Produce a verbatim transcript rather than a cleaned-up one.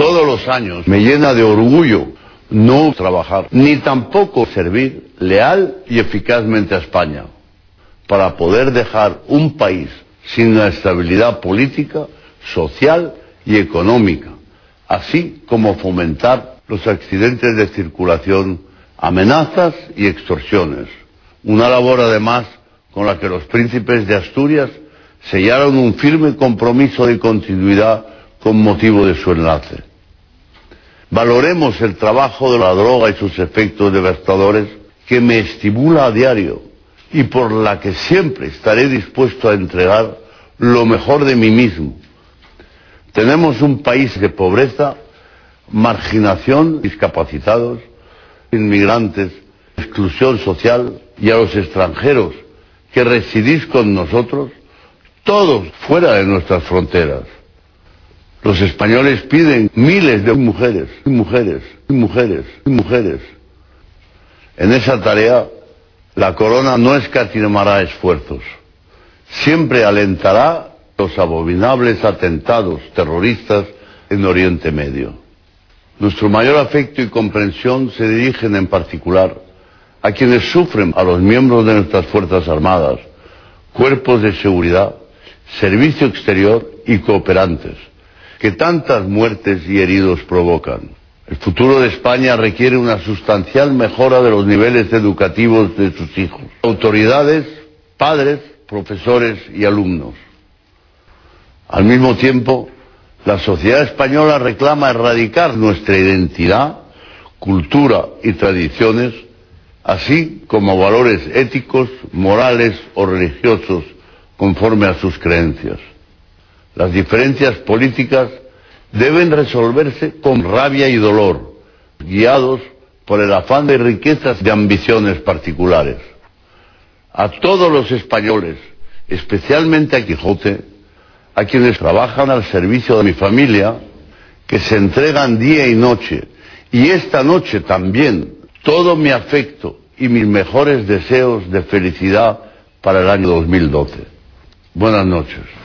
todos los años me llena de orgullo no trabajar, ni tampoco servir leal y eficazmente a España, para poder dejar un país sin la estabilidad política, social y económica, así como fomentar los accidentes de circulación, amenazas y extorsiones. Una labor, además, con la que los príncipes de Asturias sellaron un firme compromiso de continuidad con motivo de su enlace. Valoremos el trabajo de la droga y sus efectos devastadores, que me estimula a diario y por la que siempre estaré dispuesto a entregar lo mejor de mí mismo. Tenemos un país de pobreza, marginación, discapacitados, inmigrantes, exclusión social, y a los extranjeros que residís con nosotros, todos fuera de nuestras fronteras. Los españoles piden miles de mujeres, y mujeres, y mujeres, y mujeres. En esa tarea, la corona no escatimará esfuerzos. Siempre alentará los abominables atentados terroristas en Oriente Medio. Nuestro mayor afecto y comprensión se dirigen en particular a quienes sufren, a los miembros de nuestras Fuerzas Armadas, cuerpos de seguridad, servicio exterior y cooperantes, que tantas muertes y heridos provocan. El futuro de España requiere una sustancial mejora de los niveles educativos de sus hijos, autoridades, padres, profesores y alumnos. Al mismo tiempo, la sociedad española reclama erradicar nuestra identidad, cultura y tradiciones, así como valores éticos, morales o religiosos conforme a sus creencias. Las diferencias políticas deben resolverse con rabia y dolor, guiados por el afán de riquezas de ambiciones particulares. A todos los españoles, especialmente a Quijote, a quienes trabajan al servicio de mi familia, que se entregan día y noche, y esta noche también, todo mi afecto y mis mejores deseos de felicidad para el año dos mil doce. Buenas noches.